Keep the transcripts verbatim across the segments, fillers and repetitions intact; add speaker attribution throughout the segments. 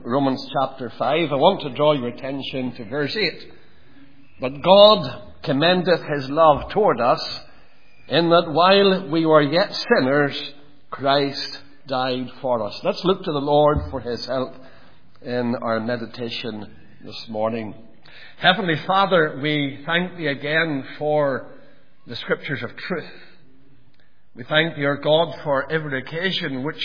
Speaker 1: Romans chapter five. I want to draw your attention to verse eight. But God commendeth his love toward us, in that while we were yet sinners, Christ died for us. Let's look to the Lord for his help in our meditation this morning. Heavenly Father, we thank thee again for the scriptures of truth. We thank thee, our God, for every occasion which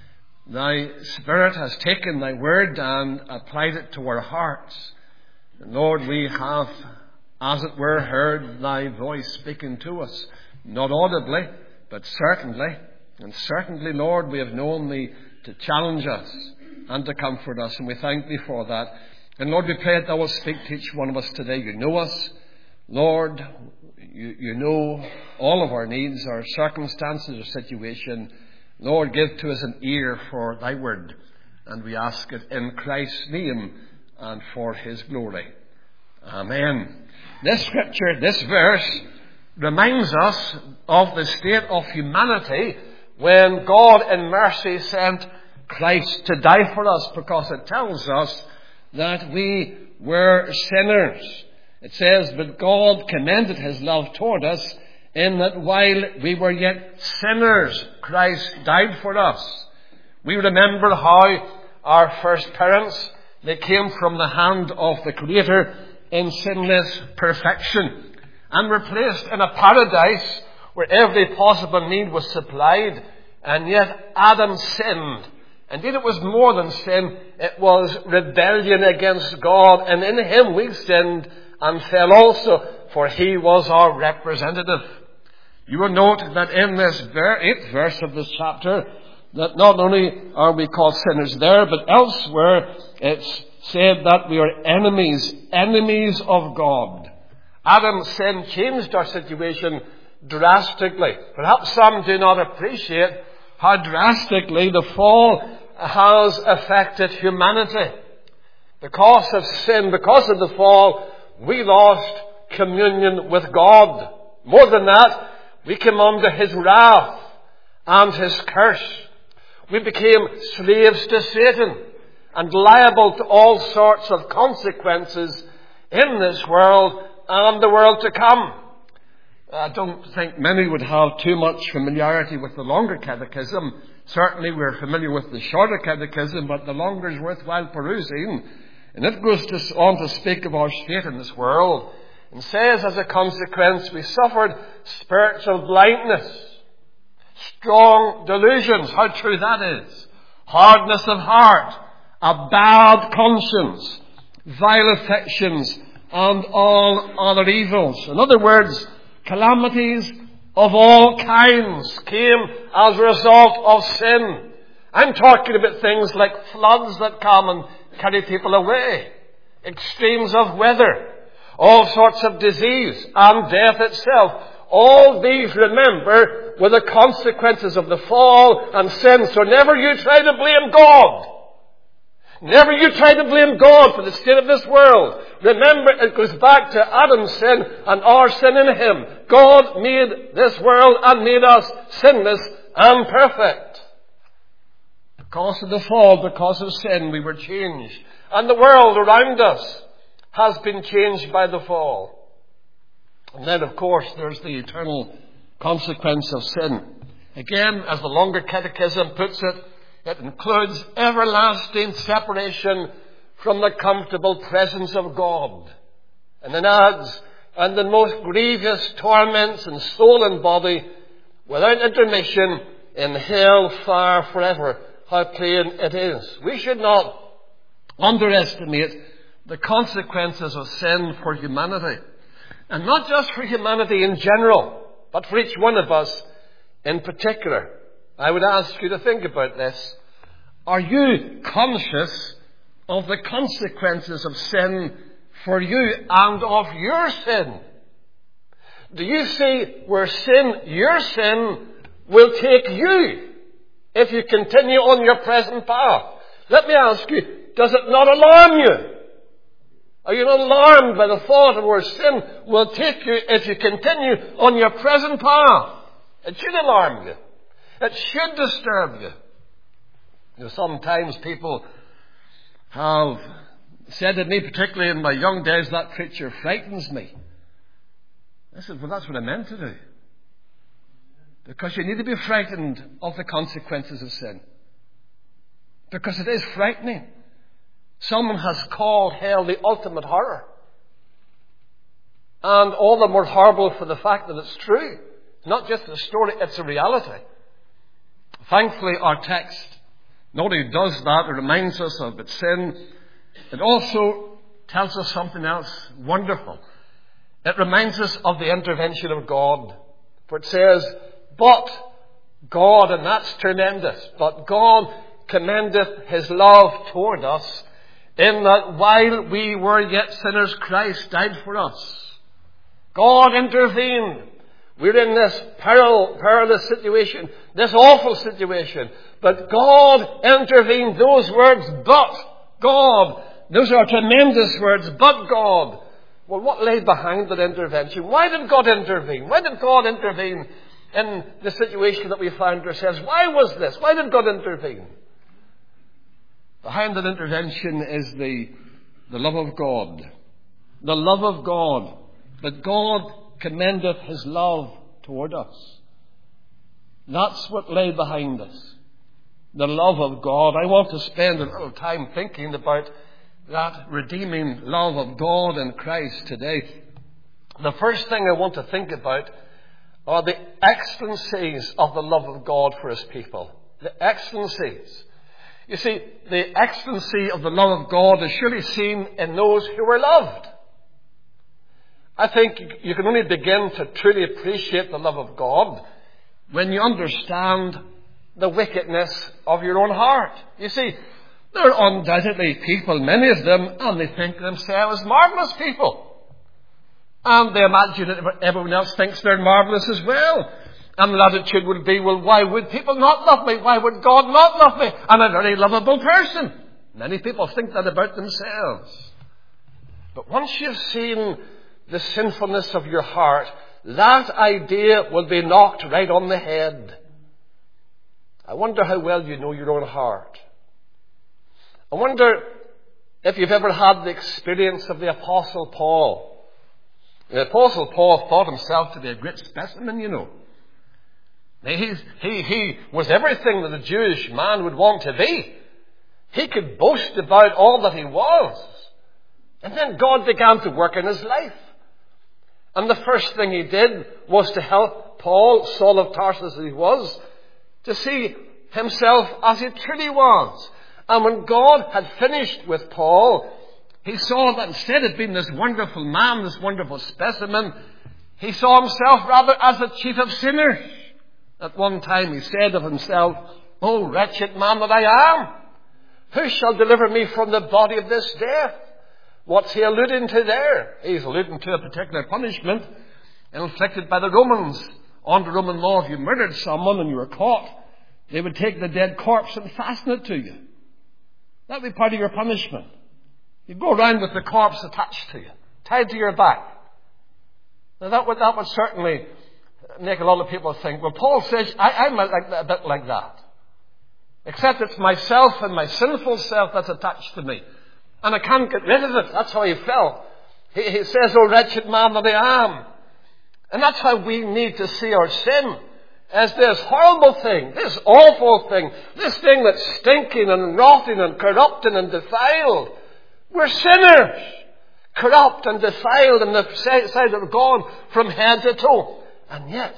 Speaker 1: thy Spirit has taken thy word and applied it to our hearts. And Lord, we have, as it were, heard thy voice speaking to us, not audibly, but certainly. And certainly, Lord, we have known thee to challenge us and to comfort us, and we thank thee for that. And Lord, we pray that thou wilt speak to each one of us today. You know us, Lord. You, you know all of our needs, our circumstances, our situation. Lord, give to us an ear for thy word, and we ask it in Christ's name and for his glory. Amen. This scripture, this verse, reminds us of the state of humanity when God in mercy sent Christ to die for us, because it tells us that we were sinners. It says, but God commended his love toward us, in that while we were yet sinners, Christ died for us. We remember how our first parents, they came from the hand of the Creator in sinless perfection, and were placed in a paradise where every possible need was supplied. And yet Adam sinned. Indeed, it was more than sin. It was rebellion against God. And in him we sinned and fell also, for he was our representative. You will note that in this eighth verse of this chapter, that not only are we called sinners there, but elsewhere it's said that we are enemies, enemies of God. Adam's sin changed our situation drastically. Perhaps some do not appreciate how drastically the fall has affected humanity. Because of sin, because of the fall, we lost communion with God. More than that, we came under his wrath and his curse. We became slaves to Satan and liable to all sorts of consequences in this world and the world to come. I don't think many would have too much familiarity with the longer catechism. Certainly we're familiar with the shorter catechism, but the longer is worthwhile perusing. And it goes to, on to speak of our state in this world, and says as a consequence we suffered spiritual blindness, strong delusions, how true that is, hardness of heart, a bad conscience, vile affections, and all other evils. In other words, calamities of all kinds came as a result of sin. I'm talking about things like floods that come and carry people away, extremes of weather, all sorts of disease, and death itself. All these, remember, were the consequences of the fall and sin. So never you try to blame God. Never you try to blame God for the state of this world. Remember, it goes back to Adam's sin and our sin in him. God made this world and made us sinless and perfect. Because of the fall, because of sin, we were changed. And the world around us has been changed by the fall. And then, of course, there's the eternal consequence of sin. Again, as the longer catechism puts it, it includes everlasting separation from the comfortable presence of God. And then adds, and the most grievous torments in soul and body, without intermission, in hell fire forever. How plain it is. We should not underestimate the consequences of sin for humanity. And not just for humanity in general, but for each one of us in particular. I would ask you to think about this. Are you conscious of the consequences of sin for you and of your sin? Do you see where sin, your sin, will take you if you continue on your present path? Let me ask you, does it not alarm you? Are you not alarmed by the thought of where sin will take you if you continue on your present path? It should alarm you. It should disturb you. You know, sometimes people have said to me, particularly in my young days, that preacher frightens me. I said, well, that's what I meant to do. Because you need to be frightened of the consequences of sin. Because it is frightening. Someone has called hell the ultimate horror. And all the more horrible for the fact that it's true. Not just a story, it's a reality. Thankfully, our text not only does that, it reminds us of its sin, it also tells us something else wonderful. It reminds us of the intervention of God. For it says, but God, and that's tremendous, but God commendeth his love toward us, in that while we were yet sinners, Christ died for us. God intervened. We're in this peril, perilous situation, this awful situation. But God intervened. Those words, but God, those are tremendous words, but God. Well, what lay behind that intervention? Why did God intervene? Why did God intervene in the situation that we find ourselves? Why was this? Why did God intervene? Behind that intervention is the, the love of God. The love of God. That God commendeth his love toward us. That's what lay behind this. The love of God. I want to spend a little time thinking about that redeeming love of God in Christ today. The first thing I want to think about are the excellencies of the love of God for his people. The excellencies. You see, the excellency of the love of God is surely seen in those who are loved. I think you can only begin to truly appreciate the love of God when you understand the wickedness of your own heart. You see, there are undoubtedly people, many of them, and they think themselves marvellous people. And they imagine that everyone else thinks they're marvellous as well. And the attitude would be, well, why would people not love me? Why would God not love me? I'm a very lovable person. Many people think that about themselves. But once you've seen the sinfulness of your heart, that idea will be knocked right on the head. I wonder how well you know your own heart. I wonder if you've ever had the experience of the Apostle Paul. The Apostle Paul thought himself to be a great specimen, you know. He's, he, he was everything that a Jewish man would want to be. He could boast about all that he was. And then God began to work in his life. And the first thing he did was to help Paul, Saul of Tarsus as he was, to see himself as he truly was. And when God had finished with Paul, he saw that instead of being this wonderful man, this wonderful specimen, he saw himself rather as the chief of sinners. At one time he said of himself, "O wretched man that I am, who shall deliver me from the body of this death?" What's he alluding to there? He's alluding to a particular punishment inflicted by the Romans. Under Roman law, if you murdered someone and you were caught, they would take the dead corpse and fasten it to you. That would be part of your punishment. You'd go around with the corpse attached to you, tied to your back. Now that would, that would certainly make a lot of people think, well, Paul says, I, I'm like, a bit like that. Except it's myself and my sinful self that's attached to me. And I can't get rid of it. That's how he felt. He, he says, "O wretched man that I am." And that's how we need to see our sin. As this horrible thing, this awful thing, this thing that's stinking and rotting and corrupting and defiled. We're sinners. Corrupt and defiled in the sight of God from head to toe. And yet,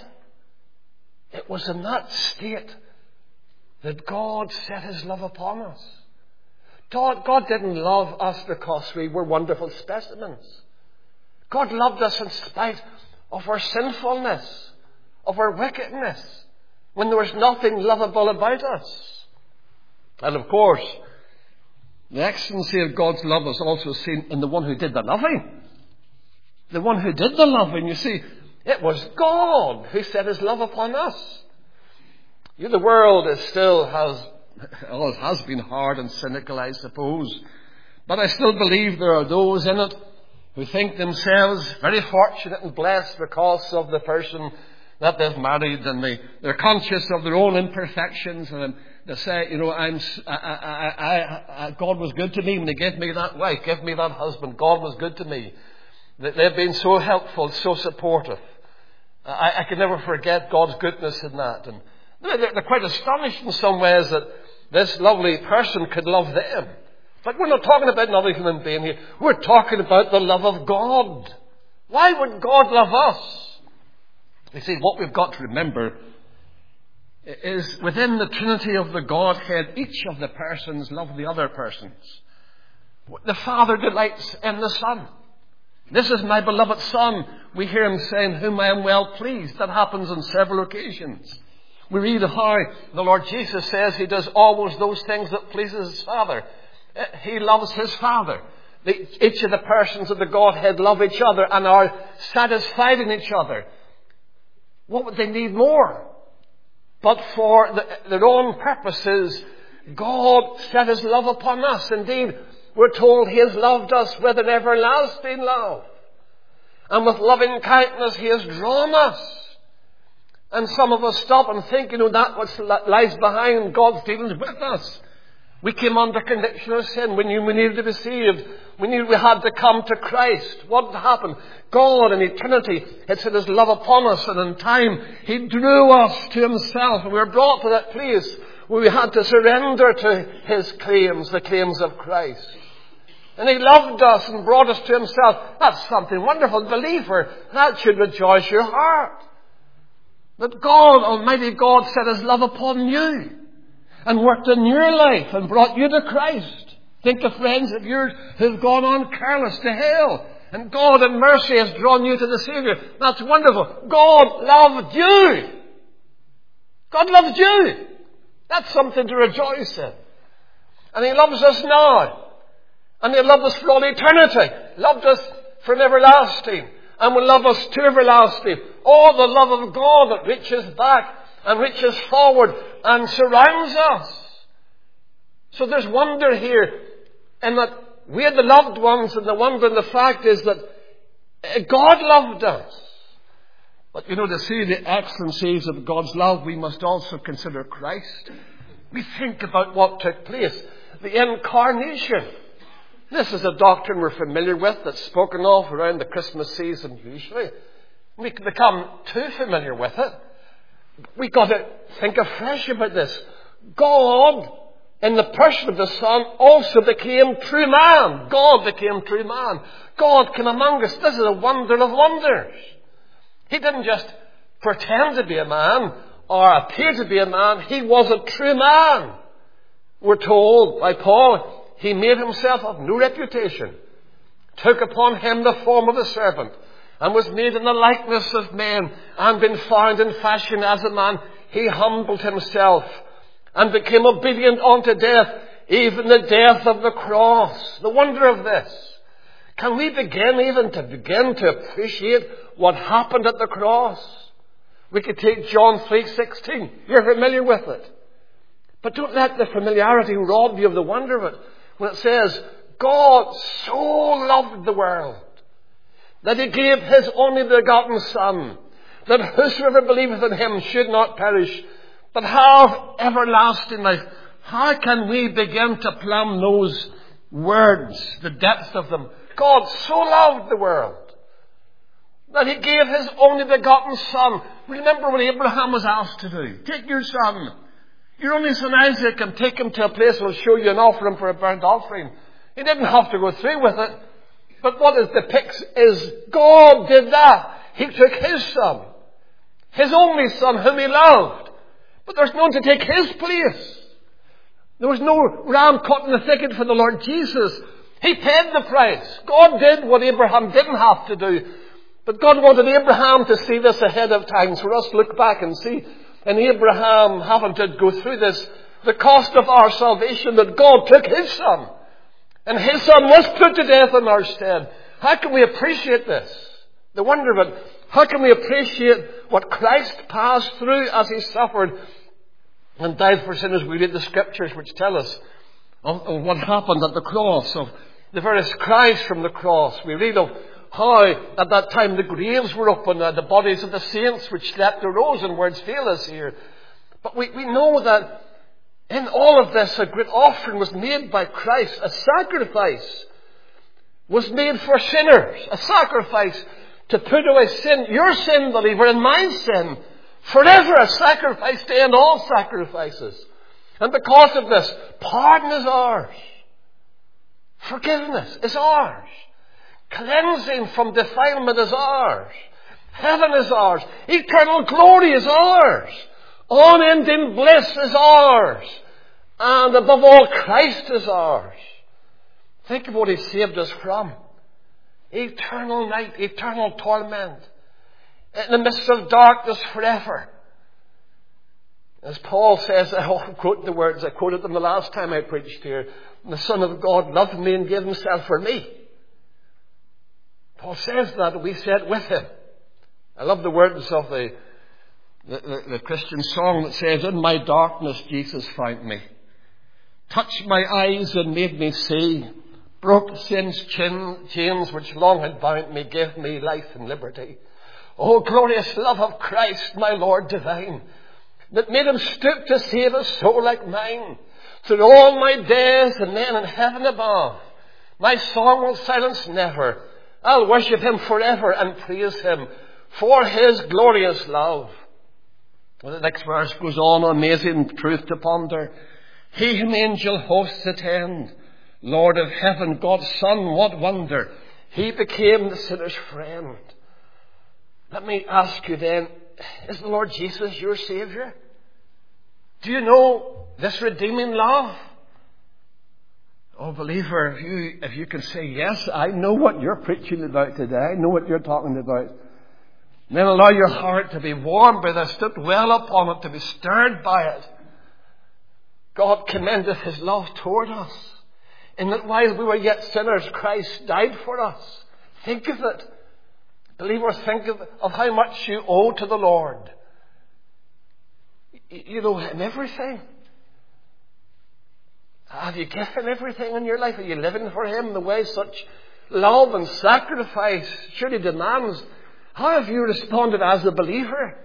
Speaker 1: it was in that state that God set his love upon us. God, God didn't love us because we were wonderful specimens. God loved us in spite of our sinfulness, of our wickedness, when there was nothing lovable about us. And of course, the excellency of God's love is also seen in the one who did the loving. The one who did the loving, you see, it was God who set his love upon us. You, the world is still has always has been hard and cynical, I suppose. But I still believe there are those in it who think themselves very fortunate and blessed because of the person that they've married, and they, they're conscious of their own imperfections, and to say, you know, I'm, I, I, I, I, God was good to me when He gave me that wife, gave me that husband. God was good to me. They've been so helpful, so supportive. I, I can never forget God's goodness in that. And they're, they're quite astonished in some ways that this lovely person could love them. But we're not talking about another human being here. We're talking about the love of God. Why would God love us? You see, what we've got to remember is within the Trinity of the Godhead, each of the persons love the other persons. The Father delights in the Son. This is my beloved Son. We hear Him saying, whom I am well pleased. That happens on several occasions. We read how the Lord Jesus says He does always those things that pleases His Father. He loves His Father. The, each of the persons of the Godhead love each other and are satisfied in each other. What would they need more? But for the, their own purposes, God set His love upon us. Indeed, we're told He has loved us with an everlasting love. And with loving kindness He has drawn us. And some of us stop and think, you know, that what lies behind God's dealings with us. We came under conviction of sin. We knew we needed to be saved. We knew we had to come to Christ. What happened? God in eternity had set His love upon us, and in time He drew us to Himself, and we were brought to that place where we had to surrender to His claims, the claims of Christ. And He loved us and brought us to Himself. That's something wonderful. Believer, that should rejoice your heart. That God, Almighty God, set His love upon you and worked in your life and brought you to Christ. Think of friends of yours who've gone on careless to hell. And God in mercy has drawn you to the Saviour. That's wonderful. God loved you. God loved you. That's something to rejoice in. And He loves us now. And He'll love us for all eternity. Loved us from everlasting. And will love us to everlasting. Oh, the love of God that reaches back and reaches forward and surrounds us. So there's wonder here in that we are the loved ones, and the wonder and the fact is that God loved us. But you know, to see the excellencies of God's love, we must also consider Christ. We think about what took place. The incarnation. This is a doctrine we're familiar with, that's spoken of around the Christmas season usually. We can become too familiar with it. We've got to think afresh about this. God, in the person of the Son, also became true man. God became true man. God came among us. This is a wonder of wonders. He didn't just pretend to be a man or appear to be a man. He was a true man. We're told by Paul, He made Himself of no reputation, took upon Him the form of a servant, and was made in the likeness of men, and being found in fashion as a man, He humbled Himself and became obedient unto death, even the death of the cross. The wonder of this. Can we begin even to begin to appreciate what happened at the cross? We could take John three sixteen. You're familiar with it. But don't let the familiarity rob you of the wonder of it. When it says, God so loved the world that He gave His only begotten Son, that whosoever believeth in Him should not perish, but have everlasting life. How can we begin to plumb those words, the depth of them? God so loved the world that He gave His only begotten Son. Remember what Abraham was asked to do. Take your son, your only son Isaac, and take him to a place that will show you and offer him for a burnt offering. He didn't have to go through with it. But what it depicts is God did that. He took His Son, His only Son whom He loved. But there's no one to take His place. There was no ram caught in the thicket for the Lord Jesus. He paid the price. God did what Abraham didn't have to do. But God wanted Abraham to see this ahead of time, for us to look back and see, and Abraham having to go through this, the cost of our salvation, that God took His Son. And His Son was put to death in our stead. How can we appreciate this? The wonder of it. How can we appreciate what Christ passed through as He suffered and died for sinners? We read the Scriptures which tell us of, of what happened at the cross, of the various cries from the cross. We read of how at that time the graves were open, and the bodies of the saints which slept arose, and words fail us here. But we, we know that In all of this, a great offering was made by Christ. A sacrifice was made for sinners. A sacrifice to put away sin. Your sin, believer, and my sin. Forever a sacrifice to end all sacrifices. And because of this, pardon is ours. Forgiveness is ours. Cleansing from defilement is ours. Heaven is ours. Eternal glory is ours. Unending bliss is ours. And above all, Christ is ours. Think of what He saved us from. Eternal night, eternal torment. In the midst of darkness forever. As Paul says, I'll quote the words, I quoted them the last time I preached here. The Son of God loved me and gave Himself for me. Paul says that, we say it with Him. I love the words of the, the, the, the Christian song that says, in my darkness Jesus found me. Touched my eyes and made me see. Broke sin's chin, chains which long had bound me. Gave me life and liberty. Oh, glorious love of Christ, my Lord divine, that made Him stoop to save a soul like mine. Through all my days and then in heaven above, my song will silence never. I'll worship Him forever and praise Him for His glorious love. Well, the next verse goes on, amazing truth to ponder. He whom angel hosts attend, Lord of heaven, God's Son, what wonder. He became the sinner's friend. Let me ask you then, is the Lord Jesus your Saviour? Do you know this redeeming love? Oh, believer, if you, if you can say, yes, I know what you're preaching about today. I know what you're talking about. Then allow your heart to be warmed by this, to dwell upon it, to be stirred by it. God commendeth His love toward us, in that while we were yet sinners, Christ died for us. Think of it. Believers, think of, of how much you owe to the Lord. You know Him everything. Have you given everything in your life? Are you living for Him the way such love and sacrifice surely demands? How have you responded as a believer?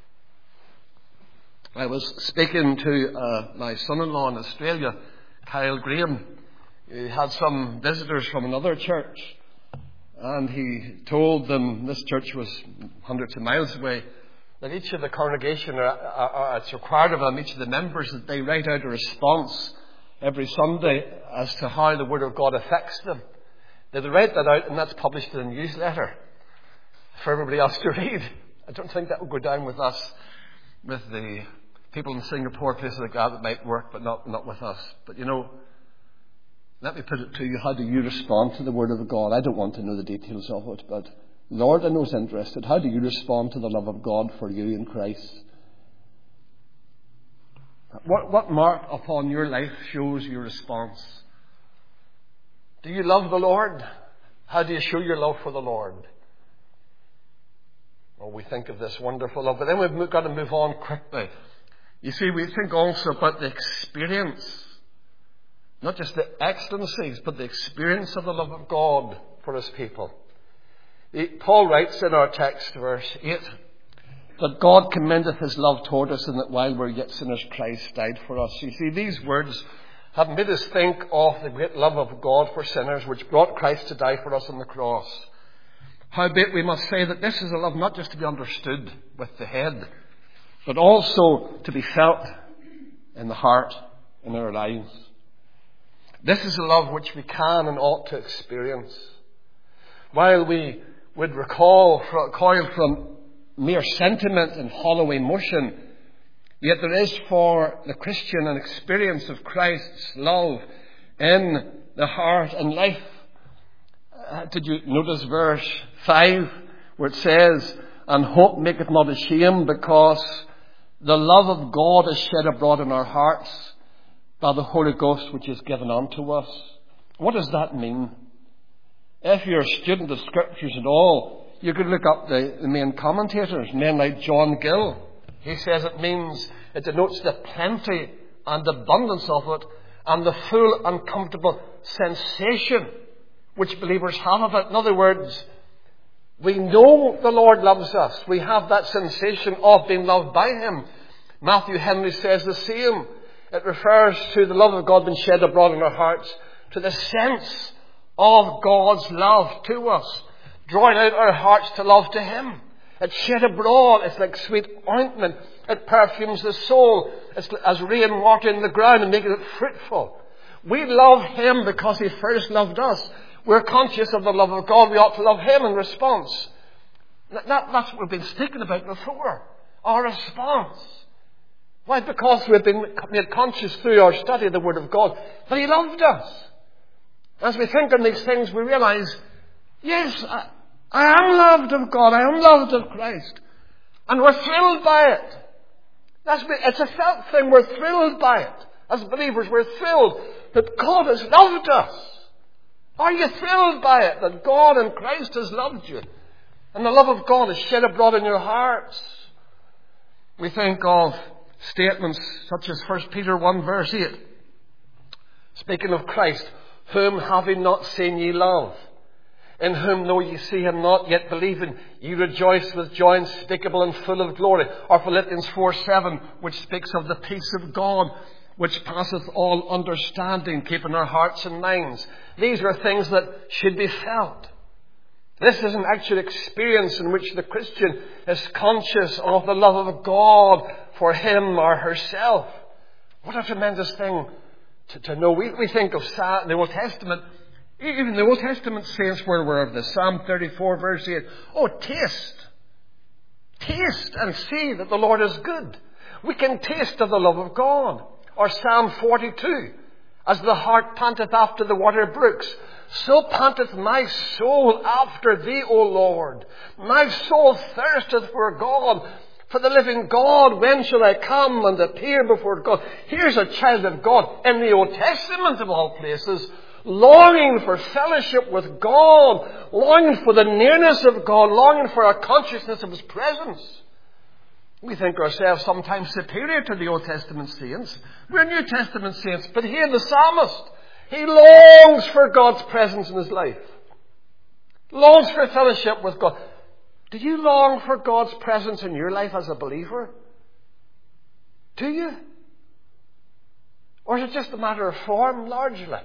Speaker 1: I was speaking to uh, my son-in-law in Australia, Kyle Graham. He had some visitors from another church. And he told them, this church was hundreds of miles away, that each of the congregation, are, are, are, it's required of them, each of the members, that they write out a response every Sunday as to how the Word of God affects them. They write that out, and that's published in a newsletter for everybody else to read. I don't think that will go down with us, with the people in Singapore, places like that, that might work, but not, not with us. But you know, let me put it to you, how do you respond to the Word of God? I don't want to know the details of it, but Lord, I know is interested. How do you respond to the love of God for you in Christ? What, what mark upon your life shows your response? Do you love the Lord? How do you show your love for the Lord? Well, we think of this wonderful love, but then we've got to move on quickly. You see, we think also about the experience. Not just the excellencies, but the experience of the love of God for His people. Paul writes in our text, verse eight, that God commendeth His love toward us, and that while we're yet sinners, Christ died for us. You see, these words have made us think of the great love of God for sinners, which brought Christ to die for us on the cross. Howbeit we must say that this is a love not just to be understood with the head, but also to be felt in the heart, in our lives. This is a love which we can and ought to experience. While we would recall, recoil from mere sentiment and hollow emotion, yet there is for the Christian an experience of Christ's love in the heart and life. Uh, did you notice verse five where it says, and hope maketh not ashamed, because the love of God is shed abroad in our hearts by the Holy Ghost which is given unto us. What does that mean? If you're a student of Scriptures at all, you could look up the, the main commentators, men like John Gill. He says it means, it denotes the plenty and abundance of it, and the full and comfortable sensation which believers have of it. In other words, we know the Lord loves us. We have that sensation of being loved by Him. Matthew Henry says the same It refers to the love of God being shed abroad in our hearts, to the sense of God's love to us, drawing out our hearts to love to Him. It's shed abroad. It's like sweet ointment. It perfumes the soul. It's as rain watering the ground and making it fruitful. We love Him because He first loved us. We're conscious of the love of God. We ought to love Him in response. That, that's what we've been speaking about before. Our response. Why? Because we've been made conscious through our study of the Word of God that He loved us. As we think on these things, we realize, yes, I, I am loved of God. I am loved of Christ. And we're thrilled by it. That's, it's a felt thing. We're thrilled by it. As believers, we're thrilled that God has loved us. Are you thrilled by it? That God and Christ has loved you? And the love of God is shed abroad in your hearts. We think of statements such as First Peter one verse eight. Speaking of Christ, whom having not seen ye love, in whom though ye see Him not, yet believing, ye rejoice with joy unspeakable and full of glory. Or Philippians four seven, which speaks of the peace of God, which passeth all understanding, keeping our hearts and minds. These are things that should be felt. This is an actual experience in which the Christian is conscious of the love of God for him or herself. What a tremendous thing to, to know. We, we think of the Old Testament. Even the Old Testament saints were aware of this. Psalm thirty-four verse eight. Oh, taste. Taste and see that the Lord is good. We can taste of the love of God. Or Psalm forty-two. As the hart panteth after the water brooks, so panteth my soul after thee, O Lord. My soul thirsteth for God, for the living God. When shall I come and appear before God? Here's a child of God in the Old Testament of all places, longing for fellowship with God, longing for the nearness of God, longing for a consciousness of His presence. We think ourselves sometimes superior to the Old Testament saints. We're New Testament saints. But here the psalmist, he longs for God's presence in his life. Longs for fellowship with God. Do you long for God's presence in your life as a believer? Do you? Or is it just a matter of form, largely?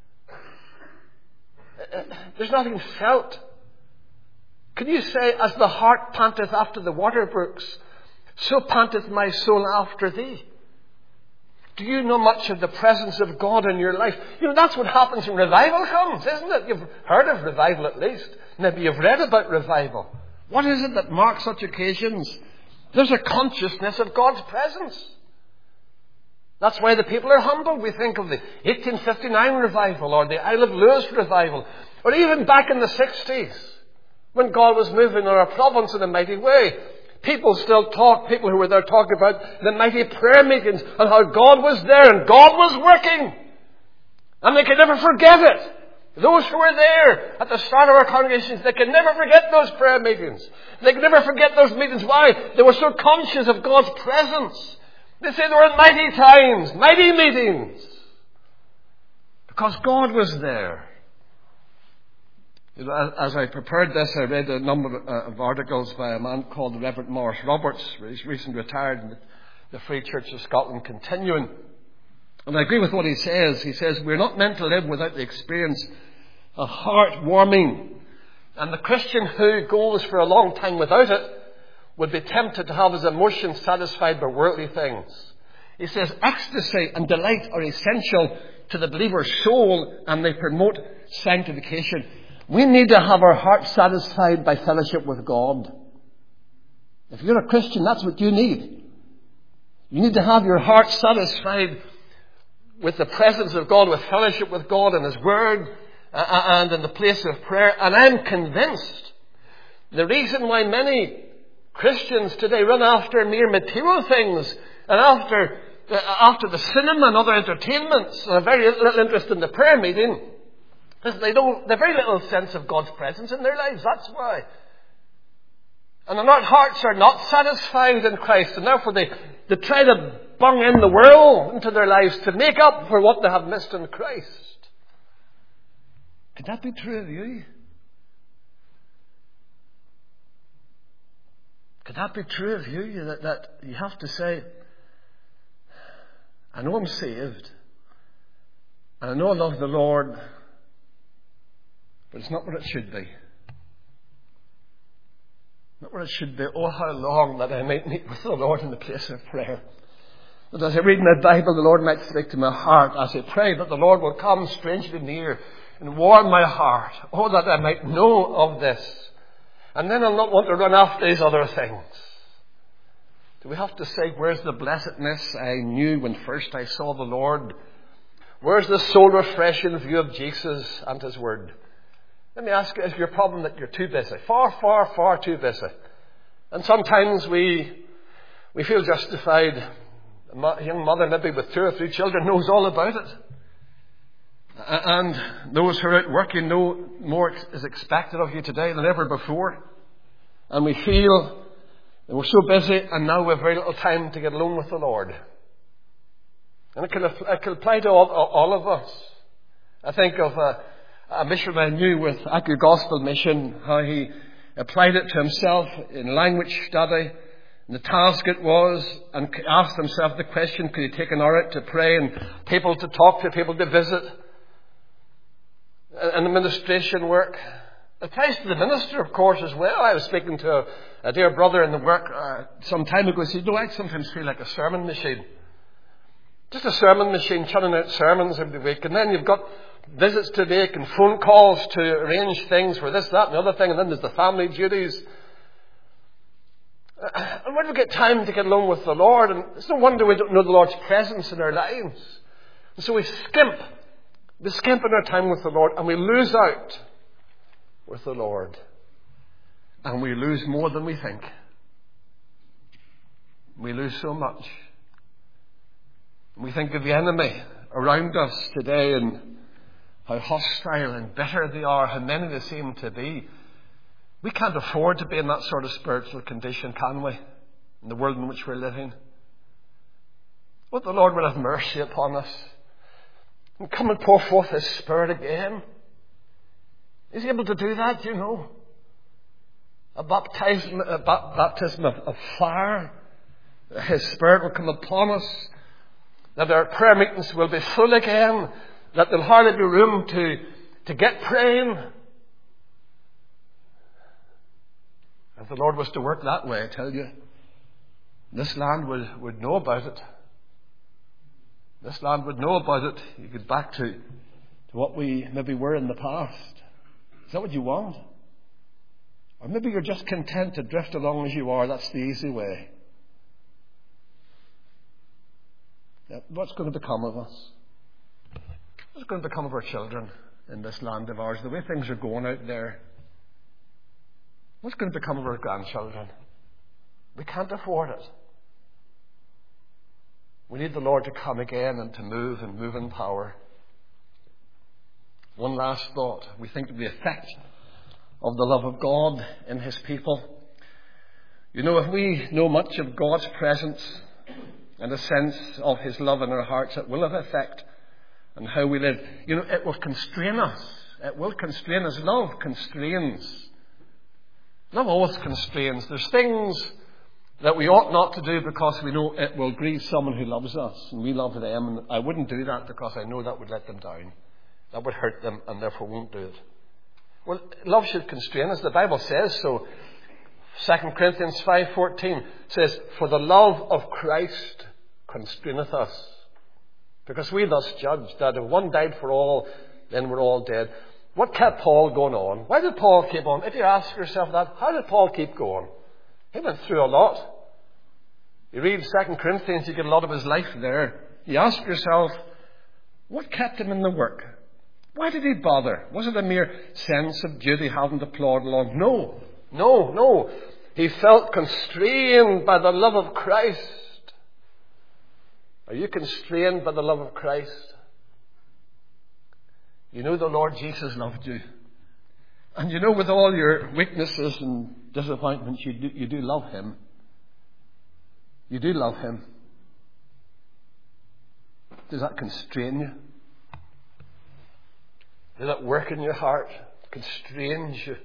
Speaker 1: There's nothing felt. Can you say, as the hart panteth after the water brooks, so panteth my soul after thee? Do you know much of the presence of God in your life? You know, that's what happens when revival comes, isn't it? You've heard of revival at least. Maybe you've read about revival. What is it that marks such occasions? There's a consciousness of God's presence. That's why the people are humble. We think of the eighteen fifty-nine revival or the Isle of Lewis revival, or even back in the sixties when God was moving in our province in a mighty way. People still talk, people who were there talking about the mighty prayer meetings and how God was there and God was working. And they could never forget it. Those who were there at the start of our congregations, they could never forget those prayer meetings. They could never forget those meetings. Why? They were so conscious of God's presence. They say there were mighty times, mighty meetings. Because God was there. As I prepared this, I read a number of articles by a man called the Reverend Morris Roberts. He's recently retired in the Free Church of Scotland Continuing. And I agree with what he says. He says, we're not meant to live without the experience of heart-warming. And the Christian who goes for a long time without it would be tempted to have his emotions satisfied by worldly things. He says, ecstasy and delight are essential to the believer's soul, and they promote sanctification. We need to have our hearts satisfied by fellowship with God. If you're a Christian, that's what you need. You need to have your heart satisfied with the presence of God, with fellowship with God and His Word, uh, and in the place of prayer. And I'm convinced the reason why many Christians today run after mere material things and after, uh, after the cinema and other entertainments and have very little interest in the prayer meeting, They don't, they have very little sense of God's presence in their lives. That's why. And their hearts are not satisfied in Christ. And therefore they, they try to bung in the world into their lives to make up for what they have missed in Christ. Could that be true of you? Could that be true of you? That, that you have to say, I know I'm saved. And I know I love the Lord. But it's not what it should be. Not what it should be. Oh, how long that I might meet with the Lord in the place of prayer. That as I read my Bible, the Lord might speak to my heart. As I pray that the Lord will come strangely near and warm my heart. Oh, that I might know of this. And then I'll not want to run after these other things. Do we have to say, where's the blessedness I knew when first I saw the Lord? Where's the soul refreshing view of Jesus and His Word? Let me ask you, is your problem that you're too busy? Far, far, far too busy. And sometimes we we feel justified. A young mother maybe with two or three children knows all about it. And those who are out working know more is expected of you today than ever before. And we feel that we're so busy and now we have very little time to get alone with the Lord. And it can, it can apply to all, all of us. I think of a, a missionary I knew with Accu Gospel Mission, how he applied it to himself in language study. And the task it was, and asked himself the question, could he take an hour out to pray and people to talk to, people to visit, and administration work. It applies to the minister, of course, as well. I was speaking to a, a dear brother in the work uh, some time ago. He said, no, I sometimes feel like a sermon machine. Just a sermon machine, churning out sermons every week. And then you've got visits to make and phone calls to arrange things for this, that and the other thing. And then there's the family duties. And where do we get time to get along with the Lord? And it's no wonder we don't know the Lord's presence in our lives. And so we skimp. We skimp in our time with the Lord and we lose out with the Lord. And we lose more than we think. We lose so much. We think of the enemy around us today and how hostile and bitter they are, how many they seem to be. We can't afford to be in that sort of spiritual condition, can we? In the world in which we're living. But the Lord will have mercy upon us and come and pour forth His Spirit again. Is He able to do that, you know? A baptism, a baptism of, of fire. His Spirit will come upon us. That our prayer meetings will be full again. That there'll hardly be room to, to get praying. If the Lord was to work that way, I tell you, this land would, would know about it. This land would know about it. You get back to, to what we maybe were in the past. Is that what you want? Or maybe you're just content to drift along as you are. That's the easy way. Now, what's going to become of us? What's going to become of our children in this land of ours? The way things are going out there. What's going to become of our grandchildren? We can't afford it. We need the Lord to come again and to move and move in power. One last thought. We think of the effect of the love of God in His people. You know, if we know much of God's presence and a sense of His love in our hearts, it will have effect on how we live. You know, it will constrain us. It will constrain us. Love constrains. Love always constrains. There's things that we ought not to do because we know it will grieve someone who loves us and we love them. And I wouldn't do that because I know that would let them down. That would hurt them and therefore won't do it. Well, love should constrain us. The Bible says so. Second Corinthians five fourteen says, for the love of Christ constraineth us. Because we thus judge that if one died for all, then we're all dead. What kept Paul going on? Why did Paul keep on? If you ask yourself that, how did Paul keep going? He went through a lot. You read Second Corinthians, you get a lot of his life there. You ask yourself, what kept him in the work? Why did he bother? Was it a mere sense of duty having to plod along? No, no, no. He felt constrained by the love of Christ. Are you constrained by the love of Christ? You know the Lord Jesus loved you. And you know with all your weaknesses and disappointments, you do, you do love Him. You do love Him. Does that constrain you? Does that work in your heart? Constrains you?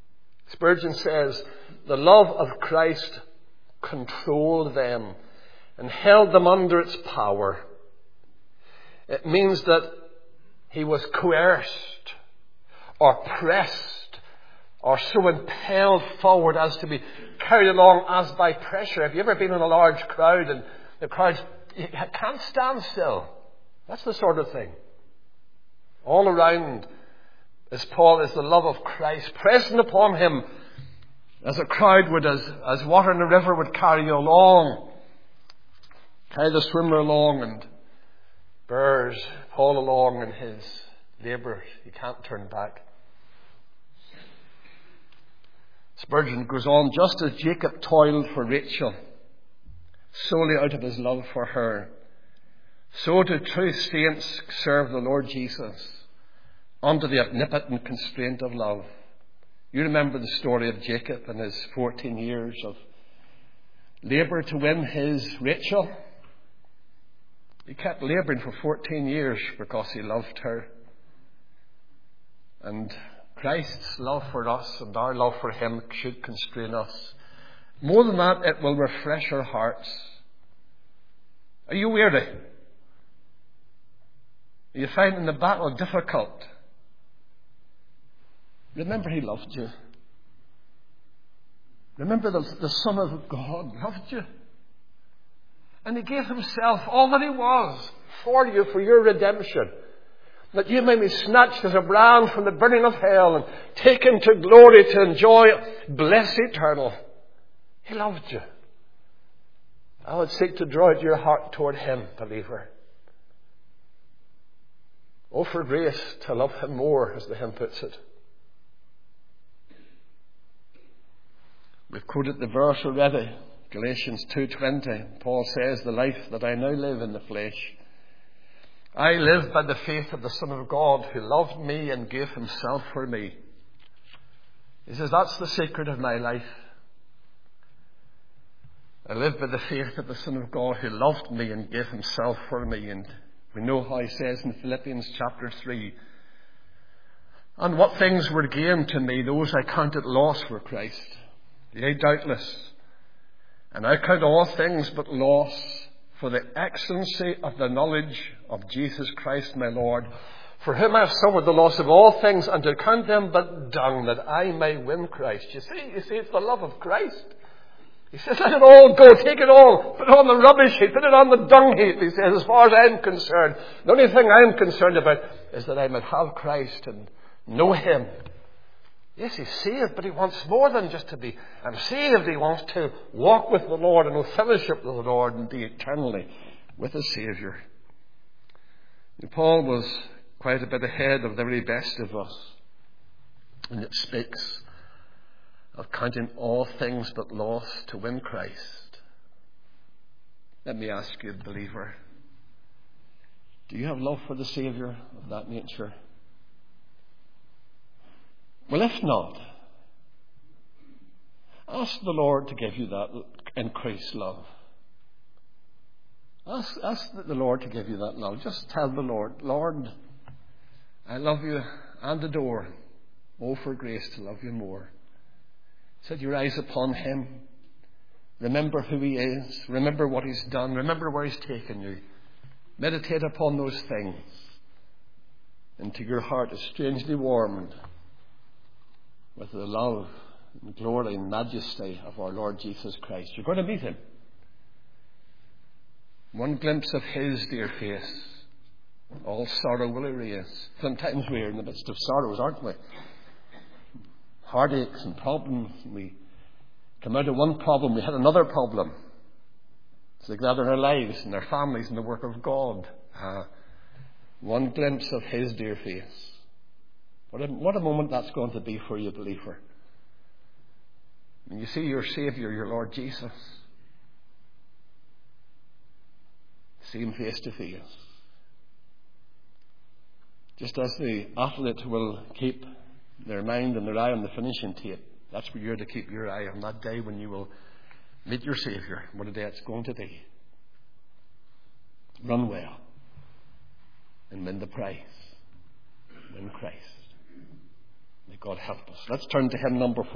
Speaker 1: Spurgeon says, the love of Christ controlled them. and held them under its power. It means that he was coerced or pressed or so impelled forward as to be carried along as by pressure. Have you ever been in a large crowd and the crowd can't stand still? That's the sort of thing. All around, as Paul, is the love of Christ present upon him, as a crowd would, as, as water in a river would carry you along, carry the swimmer along, and bears Paul along in his labour. You can't turn back. Spurgeon goes on, just as Jacob toiled for Rachel, solely out of his love for her, so do true saints serve the Lord Jesus under the omnipotent constraint of love. You remember the story of Jacob and his fourteen years of labour to win his Rachel. He kept labouring for fourteen years because he loved her. And Christ's love for us and our love for him should constrain us. More than that, it will refresh our hearts. Are you weary? Are you finding the battle difficult? Remember, he loved you. Remember, the, the Son of God loved you. And he gave himself, all that he was, for you, for your redemption. That you may be snatched as a brand from the burning of hell and taken to glory to enjoy bliss eternal. He loved you. I would seek to draw out your heart toward him, believer. Oh, for grace to love him more, as the hymn puts it. We've quoted the verse already, Galatians two twenty. Paul says, the life that I now live in the flesh, I live by the faith of the Son of God who loved me and gave himself for me. He says, that's the secret of my life. I live by the faith of the Son of God who loved me and gave himself for me. And we know how he says in Philippians chapter three, and what things were gained to me, those I counted loss for Christ. Yea, doubtless. And I count all things but loss for the excellency of the knowledge of Jesus Christ my Lord, for whom I have suffered the loss of all things, and to count them but dung, that I may win Christ. You see, you see, it's the love of Christ. He says, let it all go, take it all, put it on the rubbish heap, put it on the dung heap. He says, as far as I'm concerned, the only thing I'm concerned about is that I might have Christ and know him. Yes, he's saved, but he wants more than just to be I'm saved. He wants to walk with the Lord and have fellowship with the Lord and be eternally with his Saviour. And Paul was quite a bit ahead of the very best of us. And it speaks of counting all things but loss to win Christ. Let me ask you, believer, do you have love for the Saviour of that nature? Well, if not, ask the Lord to give you that increased love. Ask, ask the Lord to give you that love. Just tell the Lord, Lord, I love you and adore. Oh, for grace to love you more. Set your eyes upon him. Remember who he is. Remember what he's done. Remember where he's taken you. Meditate upon those things. Until your heart is strangely warmed with the love and glory and majesty of our Lord Jesus Christ. You're going to meet him. One glimpse of his dear face, all sorrow will erase. Sometimes we're in the midst of sorrows, aren't we? Heartaches and problems. We come out of one problem, we hit another problem. It's like that in our lives and our families and the work of God. Uh, one glimpse of his dear face. What a, what a moment that's going to be for you, believer. When you see your Saviour, your Lord Jesus, see him face to face. Just as the athlete will keep their mind and their eye on the finishing tape, that's where you're to keep your eye on that day when you will meet your Saviour. What a day it's going to be. Run well and win the prize. Win Christ. May God help us. Let's turn to hymn number four.